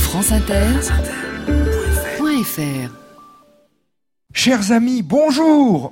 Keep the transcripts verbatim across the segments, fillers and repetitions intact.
franceinter.fr. Chers amis, bonjour.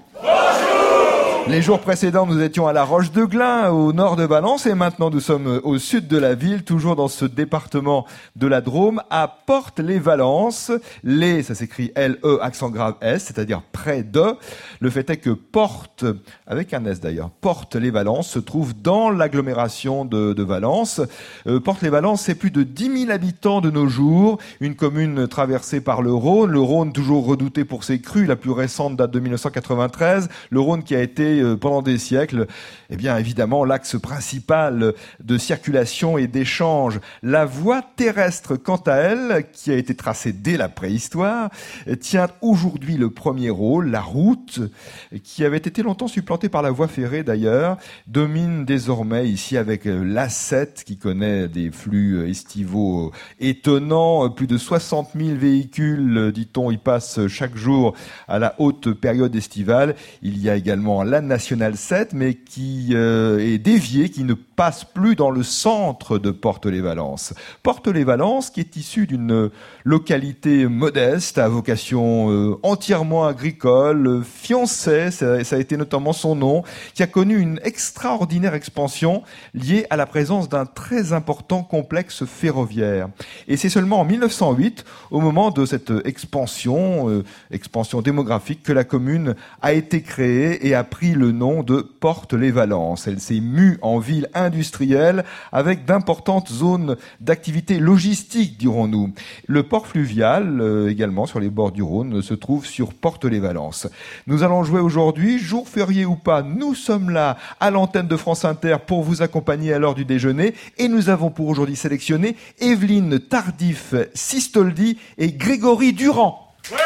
Les jours précédents, nous étions à la Roche-de-Glin, au nord de Valence, et maintenant nous sommes au sud de la ville, toujours dans ce département de la Drôme, à Portes-les-Valences. Les, ça s'écrit L E accent grave S, c'est-à-dire près de. Le fait est que Portes, avec un S d'ailleurs, Portes-les-Valences se trouve dans l'agglomération de, de Valence. Euh, Portes-les-Valences, c'est plus de dix mille habitants de nos jours, une commune traversée par le Rhône. Le Rhône toujours redouté pour ses crues, la plus récente date de mille neuf cent quatre-vingt-treize. Le Rhône qui a été pendant des siècles, eh bien évidemment l'axe principal de circulation et d'échange. La voie terrestre, quant à elle, qui a été tracée dès la préhistoire, tient aujourd'hui le premier rôle. La route, qui avait été longtemps supplantée par la voie ferrée d'ailleurs, domine désormais ici avec l'A sept qui connaît des flux estivaux étonnants. Plus de soixante mille véhicules, dit-on, y passent chaque jour à la haute période estivale. Il y a également la National sept, mais qui euh, est déviée, qui ne passe plus dans le centre de Portes-les-Valences. Portes-les-Valences, qui est issue d'une localité modeste, à vocation euh, entièrement agricole, Fioncet, ça, ça a été notamment son nom, qui a connu une extraordinaire expansion liée à la présence d'un très important complexe ferroviaire. Et c'est seulement en mille neuf cent huit, au moment de cette expansion, euh, expansion démographique, que la commune a été créée et a pris le nom de Portes-les-Valences. Elle s'est mue en ville industrielle avec d'importantes zones d'activité logistique, dirons-nous. Le port fluvial, euh, également sur les bords du Rhône, se trouve sur Portes-les-Valences. Nous allons jouer aujourd'hui, jour férié ou pas, nous sommes là à l'antenne de France Inter pour vous accompagner à l'heure du déjeuner et nous avons pour aujourd'hui sélectionné Evelyne Tardif-Sistoldi et Grégory Durand. Ouais.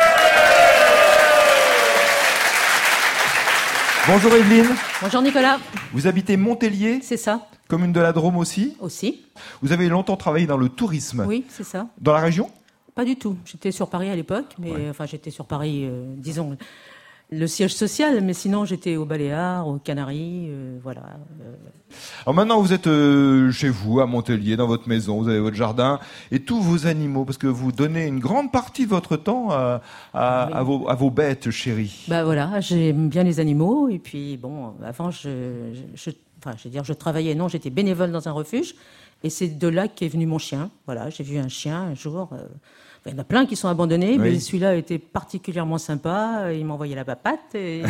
Bonjour Evelyne. Bonjour Nicolas. Vous habitez Montélier ? C'est ça. Commune de la Drôme aussi ? Aussi. Vous avez longtemps travaillé dans le tourisme ? Oui, c'est ça. Dans la région ? Pas du tout. J'étais sur Paris à l'époque, mais ouais. enfin j'étais sur Paris, euh, disons, le siège social, mais sinon j'étais aux Baléares, aux Canaries, euh, voilà. Euh... Alors maintenant vous êtes euh, chez vous, à Montélier, dans votre maison, vous avez votre jardin et tous vos animaux, parce que vous donnez une grande partie de votre temps à, à, oui. à, vos, à vos bêtes chéries. Bah voilà, j'aime bien les animaux, et puis bon, avant je, je, je, enfin, je veux dire, je travaillais, non, j'étais bénévole dans un refuge, et c'est de là qu'est venu mon chien. Voilà, j'ai vu un chien un jour... Euh, il y en a plein qui sont abandonnés, oui. mais celui-là était particulièrement sympa. Il m'envoyait la papate. Et,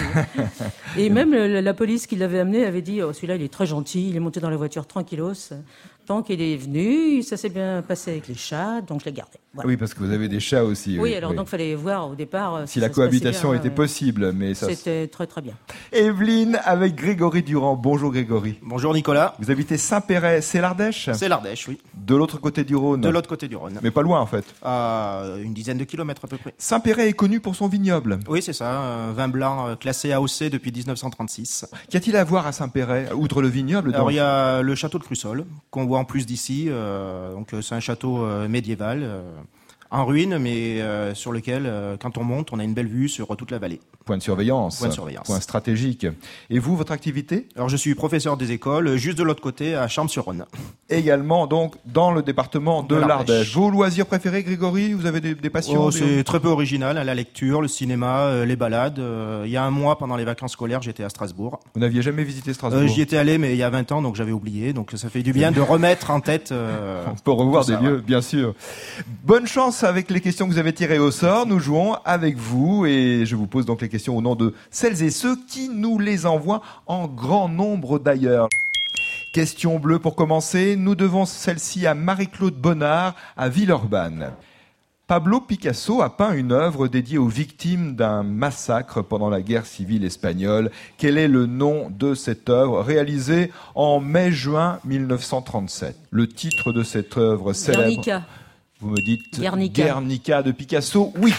et même le, la police qui l'avait amené avait dit oh, celui-là, il est très gentil. Il est monté dans la voiture tranquillos. Tant qu'il est venu, ça s'est bien passé avec les chats, donc je l'ai gardé. Voilà. Oui, parce que vous avez des chats aussi. Oui, oui alors oui. donc il fallait voir au départ si, si la cohabitation bien, était ouais. possible. Mais ça C'était très très bien. Evelyne avec Grégory Durand. Bonjour Grégory. Bonjour Nicolas. Vous habitez Saint-Péret, c'est l'Ardèche ? C'est l'Ardèche, oui. De l'autre côté du Rhône ? De l'autre côté du Rhône. Mais pas loin en fait. À une dizaine de kilomètres à peu près. Saint-Péret est connu pour son vignoble. Oui, c'est ça. Un vin blanc classé A O C depuis dix-neuf cent trente-six. Qu'y a-t-il à voir à Saint-Péret, outre le vignoble ? Alors il y a le château de Crussol, qu'on voit en plus d'ici. Euh, donc c'est un château euh, médiéval. Euh, en ruine, mais euh, sur lequel, euh, quand on monte, on a une belle vue sur toute la vallée. Point de surveillance. Point de surveillance. Point stratégique. Et vous, votre activité ? Alors, je suis professeur des écoles, juste de l'autre côté, à Champs-sur-Rhône. Également, donc, dans le département de, de l'Ardèche. Vos loisirs préférés, Grégory ? Vous avez des, des passions ? Oh, c'est des... très peu original, hein, la lecture, le cinéma, euh, les balades. Euh, il y a un mois, pendant les vacances scolaires, j'étais à Strasbourg. Vous n'aviez jamais visité Strasbourg ? euh, J'y étais allé, mais il y a vingt ans, donc j'avais oublié. Donc, ça fait du bien de remettre en tête... Euh, On peut revoir des ça, lieux, ouais. bien sûr. Bonne chance avec les questions que vous avez tirées au sort. Nous jouons avec vous et je vous pose donc les questions au nom de celles et ceux qui nous les envoient en grand nombre d'ailleurs. Question bleue pour commencer. Nous devons celle-ci à Marie-Claude Bonnard à Villeurbanne. Pablo Picasso a peint une œuvre dédiée aux victimes d'un massacre pendant la guerre civile espagnole. Quel est le nom de cette œuvre réalisée en mai-juin mille neuf cent trente-sept ? Le titre de cette œuvre célèbre... Guernica. Vous me dites Guernica. Guernica de Picasso, oui.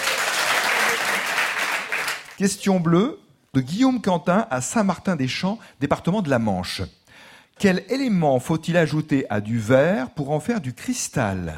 Question bleue de Guillaume Quentin à Saint-Martin-des-Champs, département de la Manche. Quel élément faut-il ajouter à du verre pour en faire du cristal ?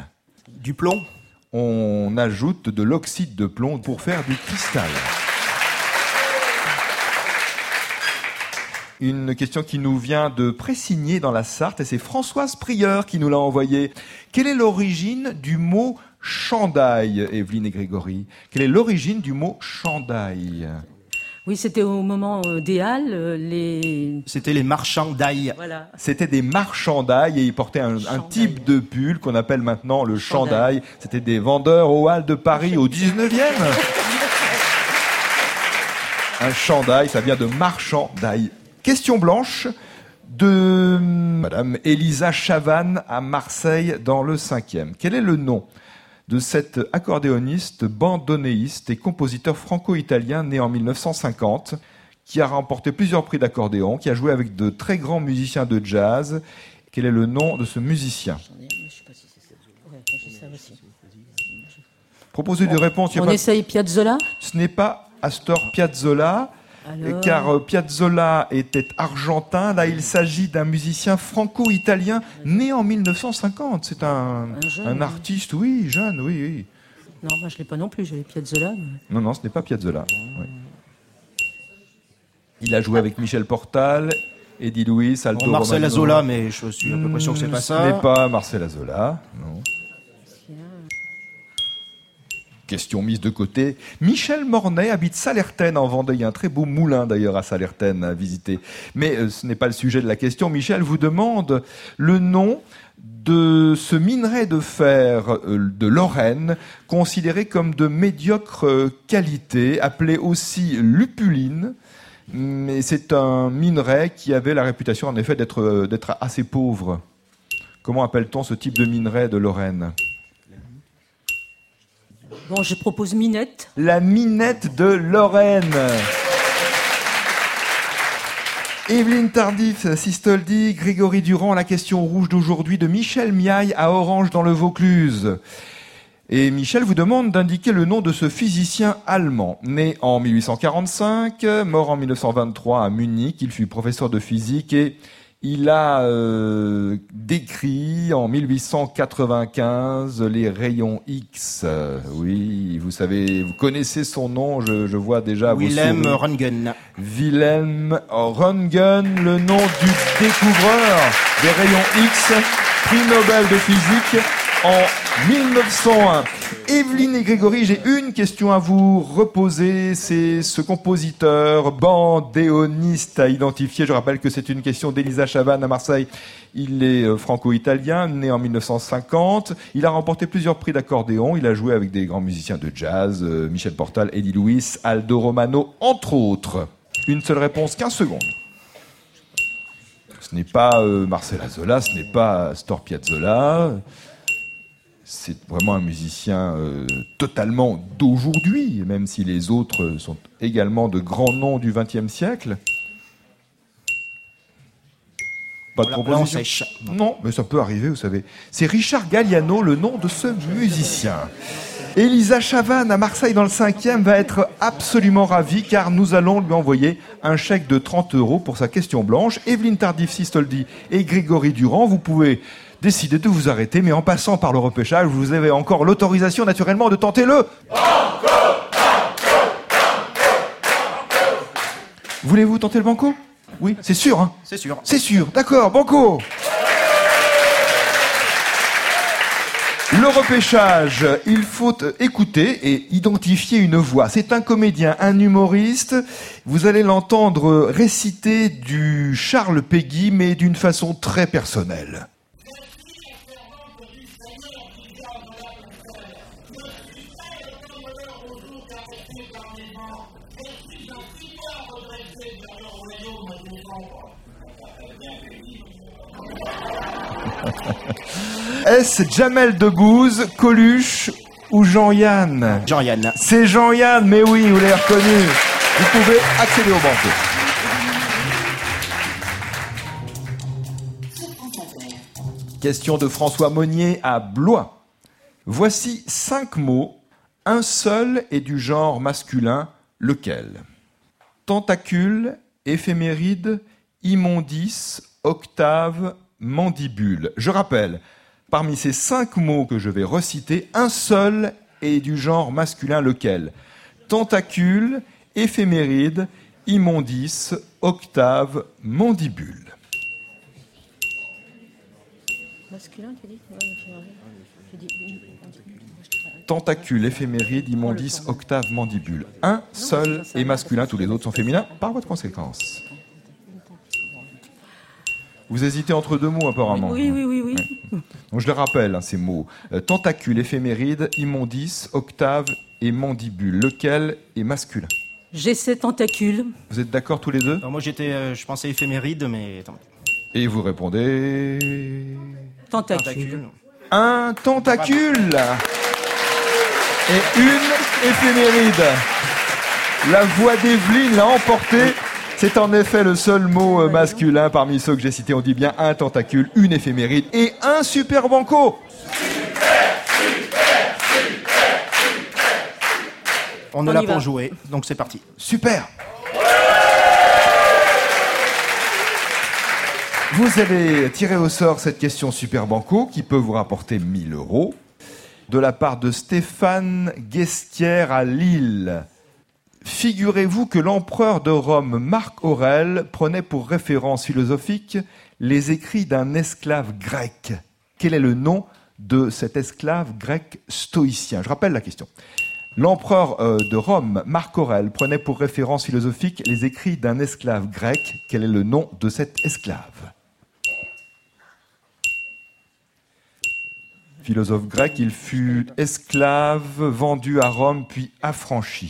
Du plomb ? On ajoute de l'oxyde de plomb pour faire du cristal. Une question qui nous vient de Pressigné dans la Sarthe et c'est Françoise Prieur qui nous l'a envoyée. Quelle est l'origine du mot chandail, Evelyne et Grégory? Quelle est l'origine du mot chandail? Oui, c'était au moment euh, des Halles, euh, les... C'était les marchands d'ail. Voilà. C'était des marchands d'ail et ils portaient un, un type de pull qu'on appelle maintenant le chandail. C'était des vendeurs aux Halles de Paris au dix-neuvième. Un chandail, ça vient de marchand d'ail. Question blanche de Madame Elisa Chavannes à Marseille dans le cinquième. Quel est le nom de cet accordéoniste, bandonéiste et compositeur franco-italien né en mille neuf cent cinquante, qui a remporté plusieurs prix d'accordéon, qui a joué avec de très grands musiciens de jazz? Quel est le nom de ce musicien? Proposez des réponses. On pas... essaye Piazzolla? Ce n'est pas Astor Piazzolla. Alors... car Piazzolla était argentin. Là, il s'agit d'un musicien franco-italien né en mille neuf cent cinquante. C'est un, un, jeune, un artiste, oui, jeune, oui, oui. Non, moi, je ne l'ai pas non plus, j'ai Piazzolla. Mais... Non, non, ce n'est pas Piazzolla. Oui. Il a joué avec Michel Portal, Eddie Louis, Aldo bon, Marcel Romano. Azola, mais je suis à peu près sûr que c'est pas ça. Ce n'est pas Marcel Azola, non. Question mise de côté. Michel Mornay habite Sallertaine en Vendée. Il y a un très beau moulin d'ailleurs à Sallertaine à visiter. Mais euh, ce n'est pas le sujet de la question. Michel vous demande le nom de ce minerai de fer euh, de Lorraine, considéré comme de médiocre euh, qualité, appelé aussi lupuline. Mais c'est un minerai qui avait la réputation en effet d'être, euh, d'être assez pauvre. Comment appelle-t-on ce type de minerai de Lorraine ? Bon, je propose Minette. La minette de Lorraine. Evelyne Tardif, Sistoldi, Grégory Durand, la question rouge d'aujourd'hui de Michel Miaille à Orange dans le Vaucluse. Et Michel vous demande d'indiquer le nom de ce physicien allemand. Né en mille huit cent quarante-cinq, mort en mille neuf cent vingt-trois à Munich, il fut professeur de physique et il a euh, décrit en mille huit cent quatre-vingt-quinze les rayons X. Euh, oui, vous savez, vous connaissez son nom, je, je vois déjà vos Wilhelm sourires. Röntgen. Wilhelm Röntgen, le nom du découvreur des rayons X, prix Nobel de physique en mille neuf cent un. Evelyne et Grégory, j'ai une question à vous reposer. C'est ce compositeur bandéoniste à identifier. Je rappelle que c'est une question d'Elisa Chavannes à Marseille. Il est franco-italien, né en mille neuf cent cinquante. Il a remporté plusieurs prix d'accordéon. Il a joué avec des grands musiciens de jazz, Michel Portal, Eddie Louis, Aldo Romano, entre autres. Une seule réponse, quinze secondes. Ce n'est pas euh, Marcel Azola, ce n'est pas Astor Piazzolla. C'est vraiment un musicien euh, totalement d'aujourd'hui, même si les autres sont également de grands noms du vingtième siècle. Pas de proposition. sèche. Non, mais ça peut arriver, vous savez. C'est Richard Galliano, le nom de ce musicien. Elisa Chavannes à Marseille dans le cinquième va être absolument ravie car nous allons lui envoyer un chèque de trente euros pour sa question blanche. Evelyne Tardif, Sistoldi et Grégory Durand, vous pouvez décidez de vous arrêter, mais en passant par le repêchage, vous avez encore l'autorisation naturellement de tenter le... Voulez-vous tenter le banco? Oui, c'est sûr, hein? C'est sûr. C'est sûr, d'accord, banco. Le repêchage, il faut écouter et identifier une voix. C'est un comédien, un humoriste. Vous allez l'entendre réciter du Charles Péguy, mais d'une façon très personnelle. Est-ce Jamel Debbouze, Coluche ou Jean-Yann? Jean-Yann. C'est Jean-Yann, mais oui, vous l'avez reconnu. Vous pouvez accéder au banco. Question de François Monnier à Blois. Voici cinq mots. Un seul est du genre masculin. Lequel? Tentacule, éphéméride, immondice, octave, mandibule. Je rappelle, parmi ces cinq mots que je vais reciter, un seul est du genre masculin. Lequel? Tentacule, éphéméride, immondice, octave, mandibule. Masculin, tu dis? Ouais, tu dis... Tentacule, éphéméride, immondice, octave, mandibule. Un seul est masculin, tous les autres sont féminins, par votre conséquence. Vous hésitez entre deux mots apparemment. Oui, oui, oui, oui. Ouais. Donc je les rappelle, hein, ces mots. Euh, tentacule, éphéméride, immondice, octave et mandibule. Lequel est masculin? J'ai ces tentacules. Vous êtes d'accord tous les deux? Alors moi j'étais, euh, je pensais éphéméride, mais attends. Et vous répondez... Tentacule. Tentacule. Un tentacule et une éphéméride. La voix d'Evelyne l'a emporté. C'est en effet le seul mot euh, masculin parmi ceux que j'ai cités. On dit bien un tentacule, une éphéméride et un super banco. On est On là y pour va. jouer, donc c'est parti. Super. Vous allez tirer au sort cette question super banco qui peut vous rapporter mille euros de la part de Stéphane Guestière à Lille. Figurez-vous que l'empereur de Rome, Marc Aurèle, prenait pour référence philosophique les écrits d'un esclave grec. Quel est le nom de cet esclave grec stoïcien? Je rappelle la question. L'empereur euh, de Rome, Marc Aurèle, prenait pour référence philosophique les écrits d'un esclave grec. Quel est le nom de cet esclave? Philosophe grec, il fut esclave, vendu à Rome, puis affranchi.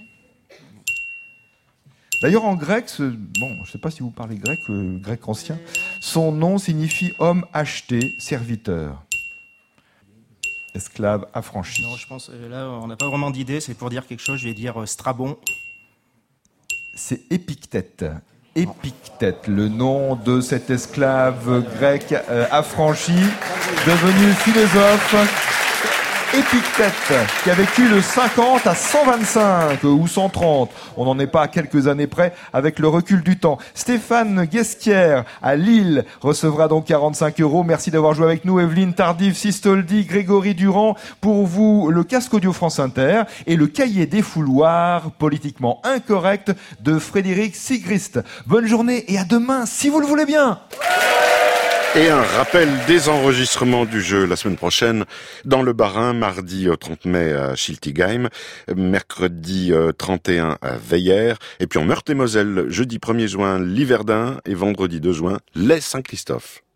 D'ailleurs, en grec, ce, bon, je ne sais pas si vous parlez grec, euh, grec ancien, son nom signifie homme acheté, serviteur. Esclave affranchi. Non, je pense, euh, là on n'a pas vraiment d'idée, c'est pour dire quelque chose, je vais dire euh, Strabon. C'est Épictète. Épictète, le nom de cet esclave grec euh, affranchi, devenu philosophe. Épictète, qui a vécu de cinquante à cent vingt-cinq ou cent trente. On n'en est pas à quelques années près avec le recul du temps. Stéphane Guestière à Lille recevra donc quarante-cinq euros. Merci d'avoir joué avec nous. Evelyne Tardif, Sistoldi, Grégory Durand. Pour vous, le casque audio France Inter et le cahier des fouloirs politiquement incorrect de Frédéric Sigrist. Bonne journée et à demain, si vous le voulez bien. Et un rappel des enregistrements du jeu la semaine prochaine dans le Bas-Rhin, mardi trente mai à Schiltigheim, mercredi trente et un à Veyer, et puis en Meurthe-et-Moselle, jeudi premier juin, Liverdun, et vendredi deux juin, les Saint-Christophe.